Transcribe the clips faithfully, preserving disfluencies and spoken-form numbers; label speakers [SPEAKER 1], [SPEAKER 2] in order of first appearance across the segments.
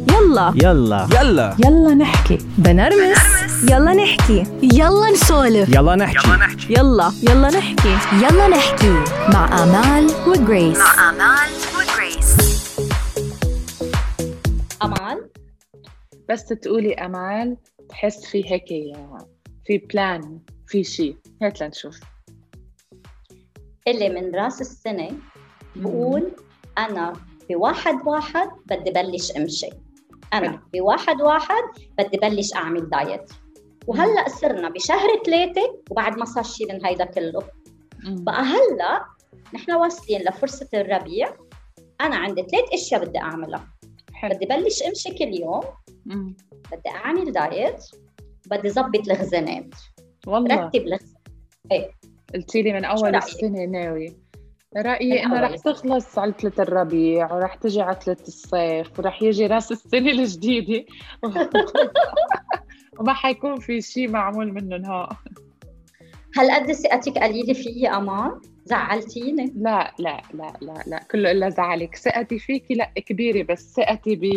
[SPEAKER 1] يلا
[SPEAKER 2] يلا
[SPEAKER 3] يلا
[SPEAKER 4] يلا نحكي.
[SPEAKER 1] بنرمس. يلا نحكي.
[SPEAKER 5] يلا نسولف.
[SPEAKER 2] يلا نحكي
[SPEAKER 1] يلا يلا نحكي.
[SPEAKER 5] يلا نحكي مع آمال وجريس.
[SPEAKER 6] مع آمال وجريس.
[SPEAKER 7] أمال،
[SPEAKER 4] بس تقولي أمال تحس في هيك في بلان، في شيء هات لنشوف.
[SPEAKER 7] اللي من راس السنة بقول أنا بواحد واحد بدي بلش أمشي، أنا بواحد واحد بدي بلش أعمل دايت. وهلأ صرنا بشهر ثلاثة وبعد ما صار شيء من هيدا كله. بقى هلأ نحن واصلين لفرصة الربيع. أنا عندي ثلاث أشياء بدي أعملها.
[SPEAKER 4] حلو.
[SPEAKER 7] بدي بلش أمشي كل يوم،
[SPEAKER 4] مم.
[SPEAKER 7] بدي أعمل دايت، بدي زبط الخزانات.
[SPEAKER 4] والله
[SPEAKER 7] رتب الخزانات. إيه
[SPEAKER 4] قلتي لي من
[SPEAKER 7] شو
[SPEAKER 4] أول
[SPEAKER 7] رأيك؟
[SPEAKER 4] السنة ناوي.
[SPEAKER 7] من
[SPEAKER 4] رأيي إنه
[SPEAKER 7] أول
[SPEAKER 4] رح
[SPEAKER 7] السنة.
[SPEAKER 4] تخلص عطلة الربيع ورح تجي عطلة الصيف ورح يجي راس السنة الجديدة وما حيكون في شيء معمول منه نهائي.
[SPEAKER 7] هل قد ثقتك قليلة فيي أمان؟ زعلتيني.
[SPEAKER 4] لا لا لا لا لا كله إلا زعلك. ثقتي فيكي لا كبيرة، بس ثقتي ب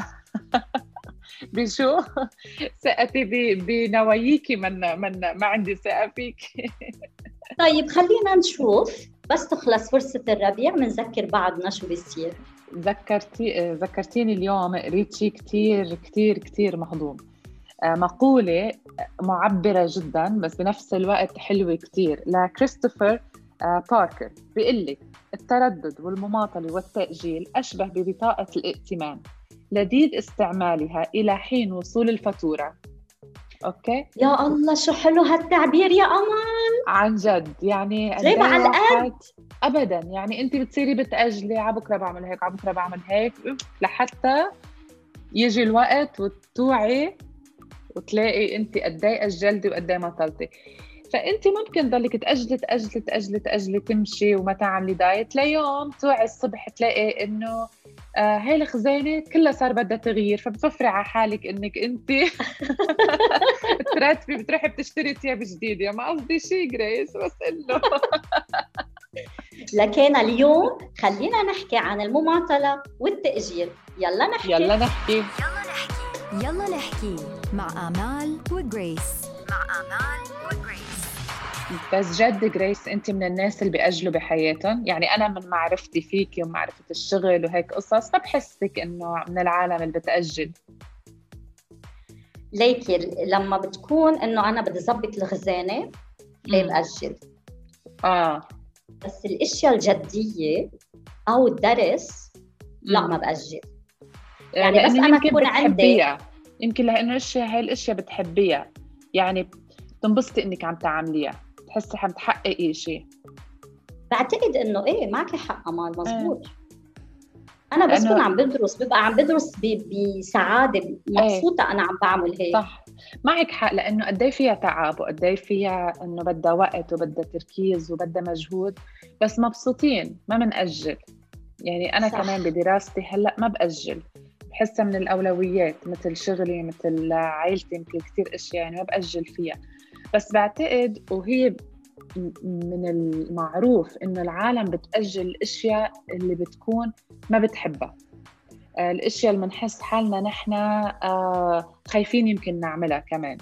[SPEAKER 4] بشو ثقتي ب... بنواياكي من من ما عندي ثقة فيكي.
[SPEAKER 7] طيب خلينا نشوف، بس تخلص فرصة الربيع منذكر بعضنا شو بيصير.
[SPEAKER 4] ذكرتي ذكرتيني اليوم قريت شيء كتير كتير كتير مهضوم. مقولة معبرة جدا بس بنفس الوقت حلوة كتير لكريستوفر باركر. بيقول لك التردد والمماطلة والتأجيل أشبه ببطاقة الائتمان، لذيذ استعمالها إلى حين وصول الفاتورة. أوكي؟
[SPEAKER 7] يا الله شو حلو هالتعبير يا أمان.
[SPEAKER 4] عن جد يعني
[SPEAKER 7] جايبة على القد.
[SPEAKER 4] أبدا. يعني أنت بتصيري بتأجلي عبكرة بعمل هيك عبكرة بعمل هيك لحتى يجي الوقت وتوعي وتلاقي أنت قدي أجلتي وقدي ما طلتي. فأنت ممكن ضلك تأجلي تأجلي تأجلي تأجلي تمشي وما تعملي دايت ليوم توعي الصبح تلاقي إنه آه هاي الخزانة كلها صار بدها تغيير، فبتوفري على حالك إنك أنت ترتبي بتروحي بتشتري ثياب جديدة. ما قصدي شيء جريس، بس إنه
[SPEAKER 7] لكن اليوم خلينا نحكي عن المماطلة والتأجيل. يلا نحكي.
[SPEAKER 4] يلا نحكي.
[SPEAKER 5] يلا نحكي مع آمال وجريس.
[SPEAKER 6] مع آمال وجريس.
[SPEAKER 4] بس جد جريس أنت من الناس اللي بيأجلوا بحياتهم؟ يعني أنا من معرفتي فيكي ومعرفة الشغل وهيك قصص ما بحسك إنه من العالم اللي بتأجل.
[SPEAKER 7] ليكي لما بتكون إنه أنا بدي زبط الخزانة ليه بأجل.
[SPEAKER 4] آه
[SPEAKER 7] بس الأشياء الجدية أو الدرس لا
[SPEAKER 4] مم.
[SPEAKER 7] ما بأجل.
[SPEAKER 4] يعني
[SPEAKER 7] يعني بس أنا
[SPEAKER 4] يمكن
[SPEAKER 7] أكون عندي
[SPEAKER 4] بتحبيها، يمكن لأنه الأشياء هاي الأشياء بتحبيها، يعني بتنبسطي إنك عم تعمليها، تحسي عم تحققي شيء.
[SPEAKER 7] بعتقد إنه إيه معك حق أمان مزبوط.
[SPEAKER 4] آه.
[SPEAKER 7] أنا بس
[SPEAKER 4] لأنه-
[SPEAKER 7] كون عم بدرس ببقى عم بدرس ب- بسعادة مبسوطة. أنا عم بعمل هيك.
[SPEAKER 4] صح معك حق، لأنه قدي فيها تعب وقدي فيها إنه بدها وقت وبدها تركيز وبدها مجهود، بس مبسوطين ما منأجل. يعني أنا
[SPEAKER 7] صح.
[SPEAKER 4] كمان بدراستي هلأ ما بأجل، بحسها من الأولويات مثل شغلي مثل عائلتي مثل كتير أشياء يعني ما بأجل فيها. بس بعتقد وهي من المعروف إنه العالم بتأجل الأشياء اللي بتكون ما بتحبها، الأشياء اللي منحس حالنا نحن خايفين يمكن نعملها كمان.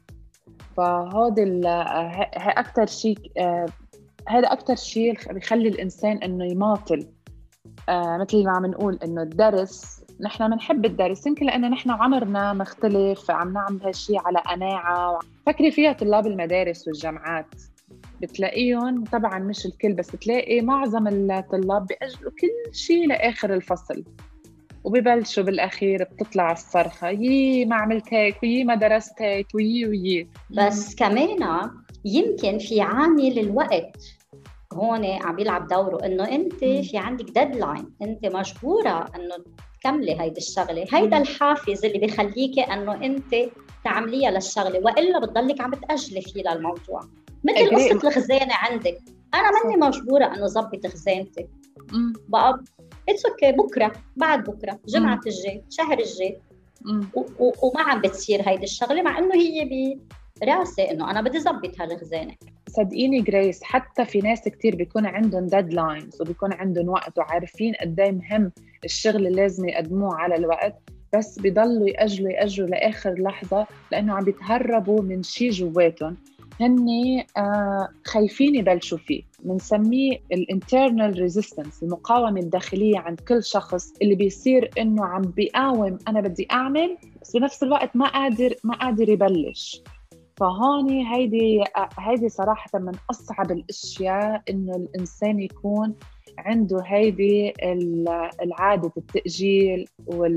[SPEAKER 4] فهذا هي أكتر شيء، هذا أكتر شيء بيخلي الإنسان إنه يماطل. مثل ما عم نقول إنه الدرس نحن منحب الدرس يمكن لأنه نحن عمرنا مختلف عم نعمل هالشيء على قناعة. فكري فيها طلاب المدارس والجامعات بتلاقيهم، طبعا مش الكل بس بتلاقي معظم الطلاب بيأجلوا كل شيء لآخر الفصل وبيبلشوا بالأخير بتطلع الصرخة يي ما عملت هيك ويي ما درست هيك ويي ويي.
[SPEAKER 7] بس كمان يمكن في عامل الوقت هون عم بيلعب دوره، إنه أنت في عندك ديدلاين، أنت مجبورة إنه تكملي هيدا الشغلة. هيدا الحافز اللي بيخليكي إنه أنت تعمليها للشغلة، وإلا بتضلك عم بتأجلي فيه للموضوع. مثل قصة الخزانة عندك، أنا مني مجبورة إنه زبط خزانتي. بقى اتس اوكي بكرة بعد بكرة جمعة الجاي شهر الجاي وما عم بتصير هيدي الشغلة، مع إنه هي براسي إنه أنا بدي زبط هالخزانة.
[SPEAKER 4] صدقيني جريس حتى في ناس كتير بيكون عندهم ديدلاينز وبيكون عندهم وقت وعارفين قد ايه مهم الشغل اللي لازم يقدموه على الوقت، بس بيضلوا يأجلوا يأجلوا لآخر لحظة لأنه عم بيتهربوا من شي جواتهم هن آه خايفين يبلشوا فيه. بنسميه الانترنال ريزيستنس، المقاومة الداخلية عند كل شخص اللي بيصير إنه عم بيقاوم أنا بدي أعمل بس بنفس الوقت ما قادر ما قادر يبلش. فهون هيدي هيدي صراحة من أصعب الأشياء إنه الإنسان يكون عنده هيدي العادة التأجيل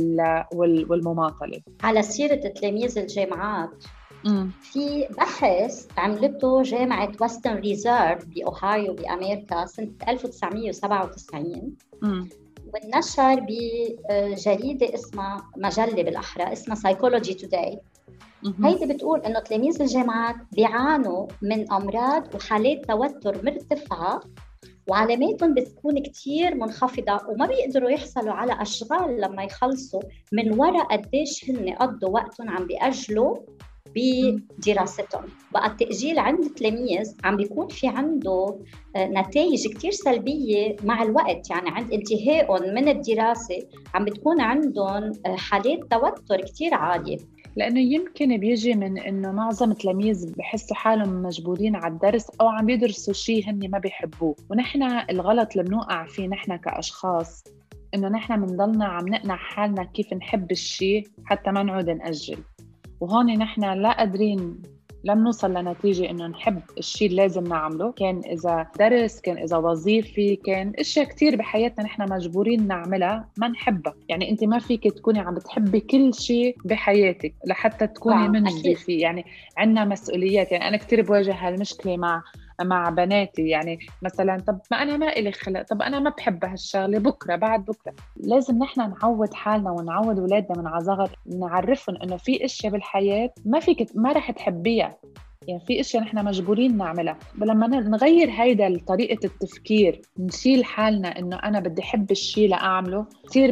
[SPEAKER 4] والمماطلة.
[SPEAKER 7] على سيرة تلاميذ الجامعات،
[SPEAKER 4] مم.
[SPEAKER 7] في بحث عملته جامعة ويسترن ريزيرف بأوهايو بأمريكا سنة ألف وتسعمية وسبعة وتسعين،
[SPEAKER 4] مم.
[SPEAKER 7] والنشر بجريدة اسمها مجلة بالأحرى اسمها Psychology Today. هيدي بتقول إنه تلاميذ الجامعات بيعانوا من أمراض وحالات توتر مرتفعة وعلاماتهم بتكون كتير منخفضة وما بيقدروا يحصلوا على أشغال لما يخلصوا من وراء قديش هن قضوا وقتهم عم بيأجلوا بدراستهم. بقى التأجيل عند التلاميذ عم بيكون في عنده نتائج كتير سلبية مع الوقت، يعني عند انتهائهم من الدراسة عم بتكون عندهم حالات توتر كتير عالية.
[SPEAKER 4] لأنه يمكن بيجي من إنه معظم التلاميذ بحسوا حالهم مجبورين على الدرس أو عم بيدرسوا شيء هن ما بيحبوه. ونحن الغلط اللي بنوقع فيه نحن كأشخاص إنه نحن بنضلنا عم نقنع حالنا كيف نحب الشيء حتى ما نعود نأجل. وهون نحن لا قادرين لم نوصل لنتيجة إنه نحب الشيء اللي لازم نعمله، كان إذا درس كان إذا وظيفي كان أشياء كتير بحياتنا نحن مجبورين نعملها ما نحبها. يعني أنت ما فيك تكوني عم بتحبي كل شيء بحياتك لحتى تكوني منجدة فيه. يعني عنا مسؤوليات. يعني أنا كتير بواجه هالمشكلة مع مع بناتي، يعني مثلا طب ما أنا ما إلي خلق، طب أنا ما بحب هالشغلة، بكرة بعد بكرة. لازم نحن نعود حالنا ونعود أولادنا من عصغر نعرفهم إنه في أشياء بالحياة ما فيك ما رح تحبيها، يعني في أشياء نحن مجبورين نعملها. لما نغير هيدا طريقة التفكير نشيل حالنا إنه أنا بدي حب الشيء لأعمله، كتير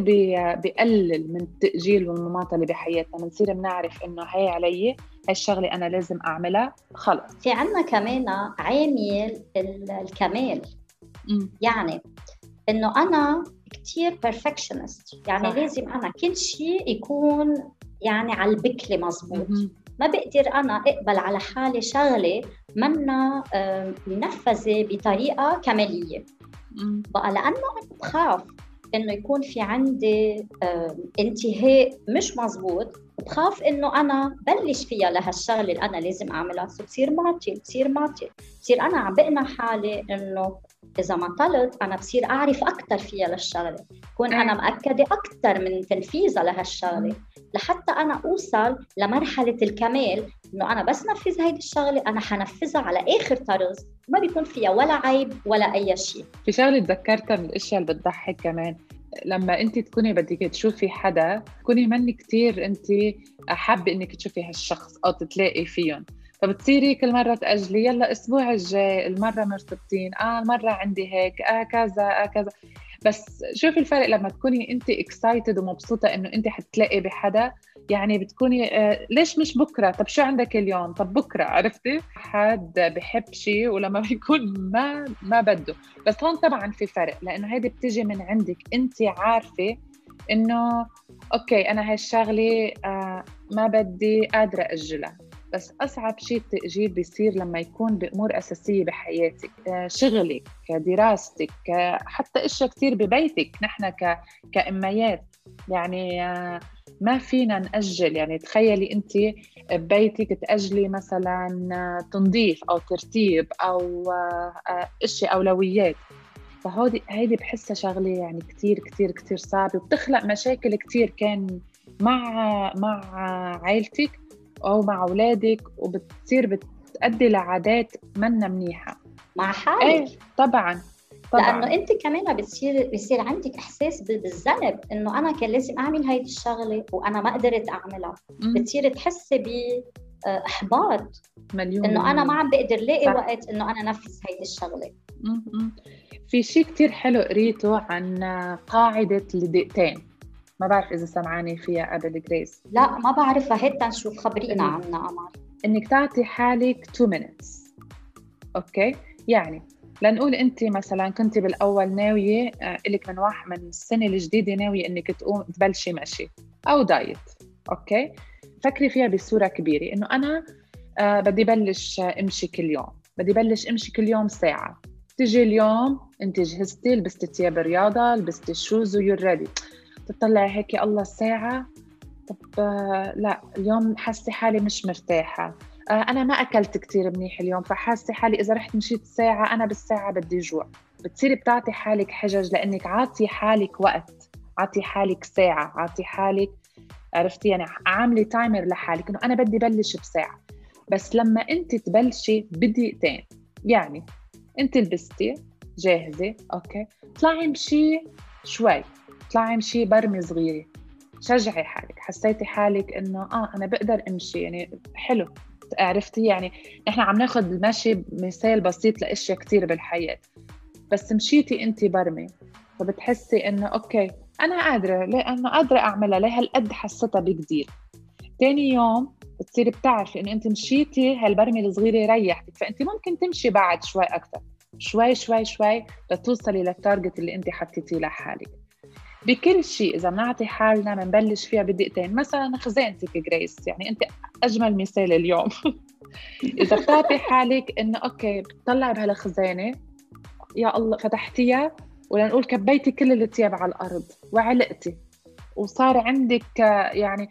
[SPEAKER 4] بيقلل من التأجيل والمماطلة بحياتنا. بنصير بنعرف إنه هاي علي هاي الشغلة أنا لازم أعملها خلص.
[SPEAKER 7] في عنا كمان عامل الكمال. م. يعني إنه أنا كتير perfectionist، يعني صح. لازم أنا كل شيء يكون يعني على البكلة مزبوط. م- ما بقدر أنا أقبل على حالي شغلة منا منفذة بطريقة كمالية. م. بقى لأنه أنا بخاف إنه يكون في عندي انتهاء مش مزبوط، بخاف إنه أنا بلش فيها لهالشغلة اللي أنا لازم أعملها، بصير معطل بصير معطل بصير أنا عم بقنع حالي إنه إذا ما طلت أنا بصير أعرف أكتر فيها للشغلة، كون أنا مأكدة أكتر من تنفيذها لهالشغلة لحتى أنا أوصل لمرحلة الكمال إنه أنا بس نفذ هيدي الشغلة أنا حنفذها على آخر طرز ما بيكون فيها ولا عيب ولا أي شيء.
[SPEAKER 4] في شغلة تذكرتها من الأشياء اللي بتضحك كمان، لما أنت تكوني بدك تشوفي حدا تكوني مني كتير أنت حابة إنك تشوفي هالشخص أو تتلاقي فيهم، فبتصيري كل مرة تأجلي يلا أسبوع الجاي، المرة مرتبطين، آه المرة عندي هيك، آه كذا آه كذا. بس شوفي الفرق لما تكوني أنت excited ومبسوطة إنه أنت حتلاقي بحدا، يعني بتكوني آه ليش مش بكرة؟ طب شو عندك اليوم؟ طب بكرة، عرفتي؟ حد بحب شيء ولما بيكون ما ما بده. بس هون طبعا في فرق، لأنه هيدي بتيجي من عندك أنت عارفة إنه أوكي أنا هالشغلة آه ما بدي قادرة أجلها. بس أصعب شيء التأجيل بيصير لما يكون بأمور أساسية بحياتك، شغلك، دراستك، حتى إشياء كتير ببيتك. نحن ك... كأميات يعني ما فينا نأجل. يعني تخيلي أنت ببيتك تأجلي مثلا تنظيف أو ترتيب أو إشياء أولويات، فهودي هيدي بحسها شغلة يعني كتير كتير كتير صعبة وبتخلق مشاكل كتير كان مع مع عائلتك أو مع أولادك، وبتصير بتأدي لعادات منا منيحة
[SPEAKER 7] مع حالك.
[SPEAKER 4] إيه طبعاً طبعاً،
[SPEAKER 7] لأنه أنت كمان بتصير بيصير عندك إحساس بالذنب إنه أنا كان لازم أعمل هاي الشغلة وأنا ما قدرت أعملها. م- بتصير تحسي بإحباط مليون إنه أنا ما عم بقدر لاقي وقت إنه أنا نفذ هاي الشغلة.
[SPEAKER 4] م- في شيء كتير حلو قريته عن قاعدة الدقيقتين، ما بعرف إذا سمعاني فيها قبل جريس.
[SPEAKER 7] لا ما بعرفها، هيدا نشوف خبرينا عنها أمال.
[SPEAKER 4] إنك تعطي حالك two minutes. أوكي، يعني لنقول أنت مثلا كنت بالأول ناوية إلك من واحد من السنة الجديدة ناوية إنك تقوم تبلشي مشي، أو دايت. أوكي، فكري فيها بصورة كبيرة، إنه أنا آه بدي بلش أمشي كل يوم، بدي بلش أمشي كل يوم ساعة. تيجي اليوم أنت جهزتي، لبستي تياب الرياضة، لبستي الشوز ويور ريدي، تطلعي هيك الله الساعة، طب آه لا اليوم حاسة حالي مش مرتاحة، آه أنا ما أكلت كتير منيح اليوم، فحاسة حالي إذا رحت مشيت ساعة أنا بالساعة بدي جوع. بتصيري بتعطي حالك حجج، لأنك عاطي حالك وقت، عاطي حالك ساعة، عاطي حالك، عرفتي يعني عاملي تايمر لحالك إنه أنا بدي بلش بساعة. بس لما أنت تبلشي بدقيقتين، يعني أنت لبستي جاهزة، أوكي، طلعي مشي شوي، طلعي مشي برمي صغيرة، شجعي حالك، حسيتي حالك إنه آه أنا بقدر أمشي، يعني حلو، عرفتي يعني نحن عم ناخد المشي مثال بسيط لأشياء كتير بالحياة، بس مشيتي أنت برمي، فبتحسي إنه أوكي أنا قادرة، لأنه قادرة أعملها، ليه هالقد حسيتها بجدير. تاني يوم بتصيري بتعرفي إنه أنت مشيتي هالبرمي الصغيرة ريحتك، فأنت ممكن تمشي بعد شوي أكتر، شوي شوي شوي لتوصلي للتارجت اللي أنت حطيتيه لحالك. بكل شيء إذا بنعطي حالنا منبلش فيها بدقيقتين. مثلا خزانتك جريس، يعني أنت أجمل مثال اليوم. إذا بتعطي حالك إنه أوكي بتطلعي بهالخزانة، يا الله فتحتيها ولنقول كبيتي كل الثياب على الأرض وعلقتي، وصار عندك يعني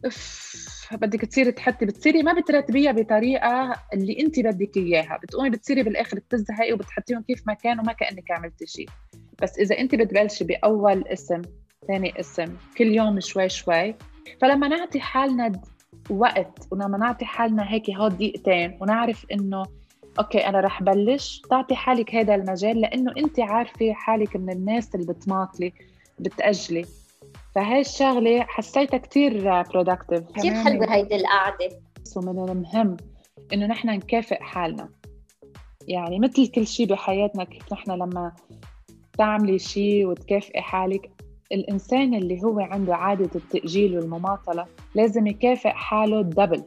[SPEAKER 4] اف بدك تصيري تحطي، بتصيري ما بترتبيها بطريقة اللي انت بدك إياها، بتقومي بتصيري بالآخر بتزهقي وبتحطيهم كيف ما كانوا ما كأنك عملتي شيء. بس إذا انت بتبلشي بأول اسم ثاني اسم كل يوم شوي شوي، فلما نعطي حالنا وقت ولما نعطي حالنا هيك هاد دقيقتين ونعرف إنه أوكي أنا رح بلش، تعطي حالك هذا المجال، لأنه أنت عارفة حالك من الناس اللي بتماطلي بتأجلي. فهاي الشغلة حسيتها كتير productive،
[SPEAKER 7] كتير حلوة هيدي القعدة.
[SPEAKER 4] ومن المهم إنه نحن نكافئ حالنا، يعني مثل كل شيء بحياتنا، كيف نحن لما تعملي شيء وتكافئي حالك، الإنسان اللي هو عنده عادة التأجيل والمماطلة لازم يكافئ حاله دبل،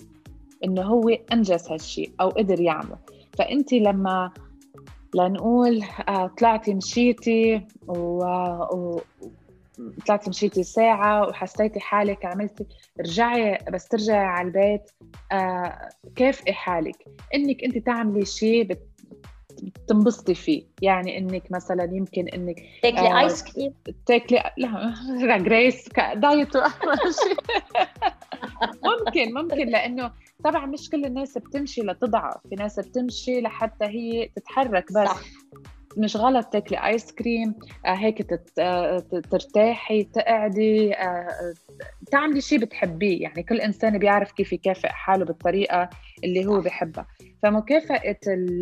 [SPEAKER 4] إنه هو أنجز هالشيء أو قدر يعمله. فأنت لما لنقول آه طلعتي مشيتي و... و... طلعتي مشيتي ساعة وحسيتي حالك عملتي، رجعي بس ترجعي على البيت آه كافئي حالك إنك أنت تعملي شيء بت... تنبسطي فيه، يعني إنك مثلا يمكن إنك
[SPEAKER 7] تاكلي
[SPEAKER 4] آه
[SPEAKER 7] آيس كريم،
[SPEAKER 4] تاكلي لا جريس دايت ممكن ممكن لأنه طبعا مش كل الناس بتمشي لتضعف، في ناس بتمشي لحتى هي تتحرك بس. صح. مش غلط تاكلي آيس كريم آه هيك تت... آه ترتاحي، تقعدي آه تعملي شيء بتحبيه، يعني كل إنسان بيعرف كيف يكافئ حاله بالطريقة اللي هو بيحبها. فمكافأة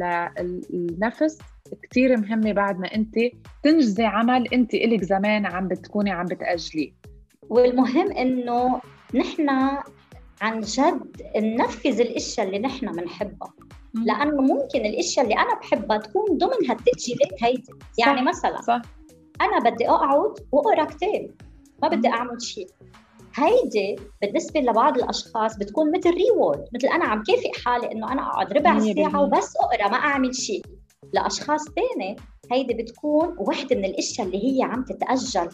[SPEAKER 4] النفس كتير مهمة بعد ما أنت تنجزي عمل أنت إلك زمان عم بتكوني عم بتأجليه.
[SPEAKER 7] والمهم إنه نحن عن جد ننفذ الاشياء اللي نحن بنحبها، لانه ممكن الاشياء اللي انا بحبها تكون ضمن هالتأجيلات هيدي. يعني صح مثلا صح. انا بدي اقعد واقرا كتاب، ما بدي اعمل شيء، هيدي بالنسبه لبعض الاشخاص بتكون مثل ريورد، مثل انا عم كافئ حالي انه انا اقعد ربع ساعه وبس اقرا ما اعمل شيء. لاشخاص تاني هيدي بتكون وحده من الاشياء اللي هي عم تتأجل.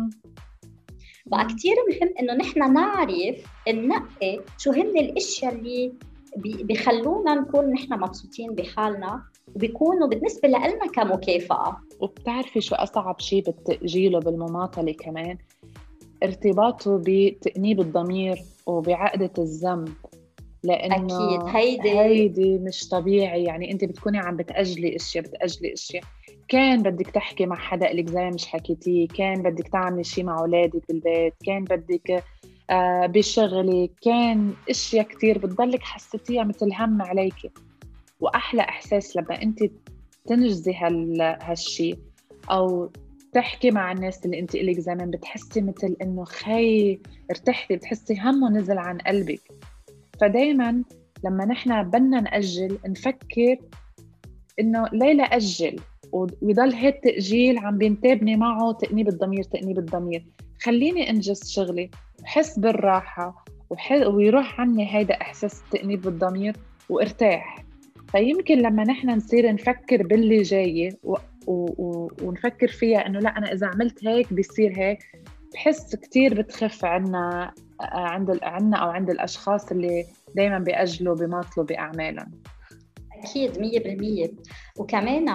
[SPEAKER 7] بقى كتير مهم إنه نحن نعرف ننقي شو هن الأشياء اللي بيخلونا نكون نحن مبسوطين بحالنا وبيكونوا بالنسبة لنا كمكافأة.
[SPEAKER 4] وبتعرفي شو أصعب شيء بالتأجيل وبالمماطلة كمان؟ ارتباطه بتأنيب الضمير وبعقدة الذنب، لأنه
[SPEAKER 7] أكيد هيدي
[SPEAKER 4] هيدي مش طبيعي. يعني أنت بتكوني عم بتأجلي أشياء بتأجلي أشياء، كان بدك تحكي مع حدا إلك زي مش حكيتيه، كان بدك تعملي شيء مع أولادك بالبيت، كان بدك آه بشغلك، كان أشياء كتير بتضلك حسيتيها مثل هم عليك. وأحلى إحساس لما أنت تنجزي هال هالشيء أو تحكي مع الناس اللي أنت إلك زمان، بتحسي مثل إنه خي ارتحتي، بتحسي همه نزل عن قلبك. فدايما لما نحن بدنا نأجل نفكر إنه ليلة أجل ويضل هاد التأجيل عم بينتابني معه تأنيب الضمير تأنيب الضمير. خليني أنجز شغلي وحس بالراحة ويروح عني هيدا إحساس تأنيب بالضمير وارتاح. فيمكن لما نحن نصير نفكر باللي جاي و... و... و... ونفكر فيها إنه لا أنا إذا عملت هيك بيصير هيك، بحس كتير بتخف عنا عند عنا أو عند الأشخاص اللي دايماً بيأجلوا بيماطلوا بأعمالهم.
[SPEAKER 7] أكيد مية بالمية. وكمان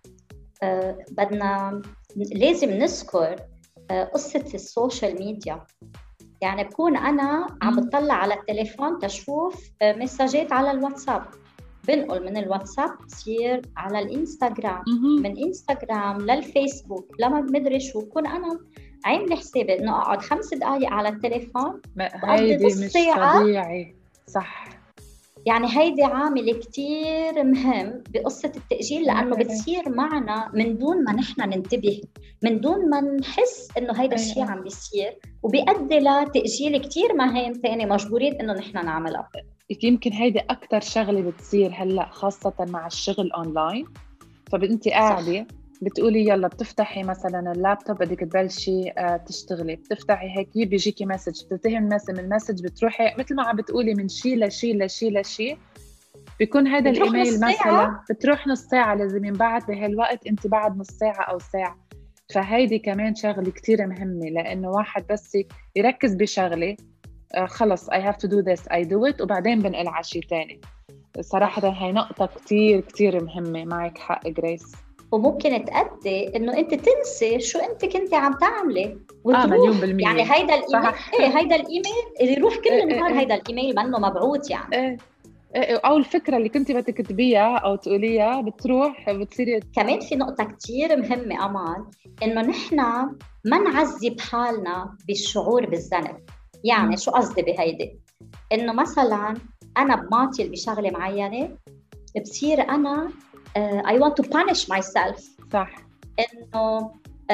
[SPEAKER 7] آه بدنا لازم نذكر آه قصة السوشيال ميديا. يعني بكون أنا عم بتطلع على التليفون تشوف آه مساجات على الواتساب، بنقل من الواتساب بصير على الانستغرام، من انستغرام للفيسبوك لما مدري شو، بكون أنا عامل حسابي إنه أقعد خمس دقايق على التليفون
[SPEAKER 4] هيدي مش طبيعي. صح،
[SPEAKER 7] يعني هيدي عامل كتير مهم بقصة التأجيل، لأنه بتصير معنا من دون ما نحن ننتبه، من دون ما نحس إنه هيدا الشيء عم بيصير، وبيؤدي لتأجيل كتير مهام تاني مجبورين إنه نحن نعملها.
[SPEAKER 4] يمكن هيدي أكتر شغلة بتصير هلأ خاصة مع الشغل أونلاين. فبنتي قاعدة بتقولي يلا بتفتحي مثلا اللابتوب بدك تبلشي تشتغلي، بتفتحي هيك بيجيكي مسج، بتنتهي من المسج بتروحي مثل ما عم بتقولي من شي لشي لشي لشي، بيكون هذا الإيميل مثلا بتروح نص ساعة، لازم ينبعت بهالوقت أنت بعد نص ساعة أو ساعة. فهيدي كمان شغلة كتير مهمة، لأنه واحد بس يركز بشغلة خلص I have to do this I do it وبعدين بنقل على شي تاني. صراحة هاي نقطة كتير كتير مهمة، معك حق جريس.
[SPEAKER 7] وممكن تأدي إنه أنت تنسي شو أنت كنتي عم تعملي
[SPEAKER 4] وتروح. آه مليون بالمية.
[SPEAKER 7] يعني هيدا الإيميل إيه هيدا الإيميل اللي يروح كل
[SPEAKER 4] إيه
[SPEAKER 7] النهار،
[SPEAKER 4] إيه
[SPEAKER 7] هيدا الإيميل منه مبعوث يعني.
[SPEAKER 4] إيه إيه أو الفكرة اللي كنتي بدك تكتبيها أو تقوليها بتروح بتصيري.
[SPEAKER 7] كمان في نقطة كتير مهمة أمان، إنه نحن ما نعذب حالنا بالشعور بالذنب. يعني شو قصدي بهيدي؟ إنه مثلاً أنا بماطل بشغلة معينة، بصير أنا uh, I want to punish myself.
[SPEAKER 4] صح.
[SPEAKER 7] إنه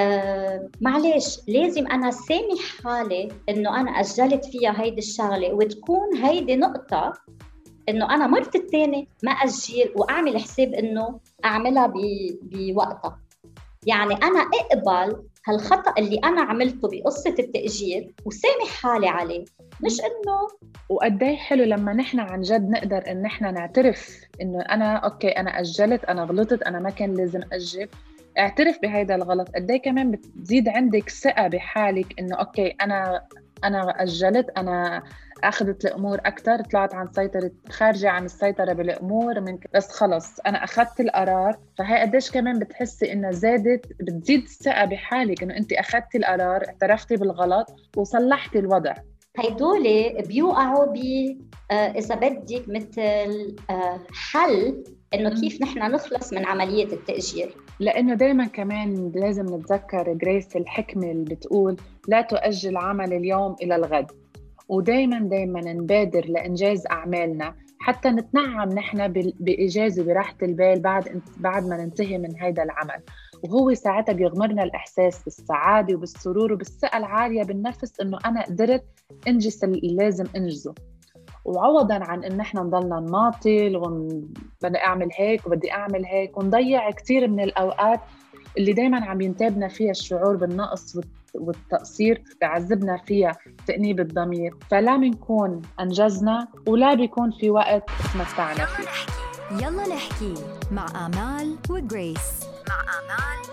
[SPEAKER 7] uh, معلش لازم أنا سامح حالي إنه أنا أجلت فيها هيدي الشغلة، وتكون هيدي نقطة إنه أنا مرت التاني ما أجيل، وأعمل حساب إنه أعملها بوقتها. يعني أنا أقبل هالخطأ اللي أنا عملته بقصة التأجيل وسامح حالي عليه، مش إنه.
[SPEAKER 4] وقدي حلو لما نحن عن جد نقدر إن نحن نعترف إنه أنا أوكي أنا أجلت، أنا غلطت، أنا ما كان لازم أجل. اعترف بهذا الغلط. قدي كمان بتزيد عندك ثقة بحالك إنه أوكي أنا أنا أجلت، أنا أخذت الأمور أكتر، طلعت عن سيطرة، خارجة عن السيطرة بالأمور من بس خلص أنا أخذت القرار. فهي قديش كمان بتحسي إنه زادت، بتزيد الثقة بحالك إنه أنت أخذتي القرار، اعترفتي بالغلط وصلحتي الوضع.
[SPEAKER 7] هيدول بيوقعوا ب إذا بدك مثل حل إنه كيف نحن نخلص من عملية التأجيل.
[SPEAKER 4] لأنه دايماً كمان لازم نتذكر جريس الحكمة اللي بتقول لا تؤجل عمل اليوم إلى الغد، ودايماً دايماً نبادر لإنجاز أعمالنا حتى نتنعم نحن بإجازة براحة البال بعد بعد ما ننتهي من هذا العمل. وهو ساعتها بيغمرنا الإحساس بالسعادة وبالسرور وبالثقة العالية بالنفس إنه أنا قدرت إنجز اللي لازم إنجزه. وعوضاً عن إن إحنا نضلنا نماطل وبدي أعمل هيك وبدي أعمل هيك، ونضيع كتير من الأوقات اللي دايماً عم ينتابنا فيها الشعور بالنقص والتقصير، بعذبنا فيها تأنيب الضمير. فلا بنكون أنجزنا ولا بيكون في وقت تمتعنا فيه.
[SPEAKER 5] يلا نحكي مع آمال وجريس.
[SPEAKER 6] مع آمال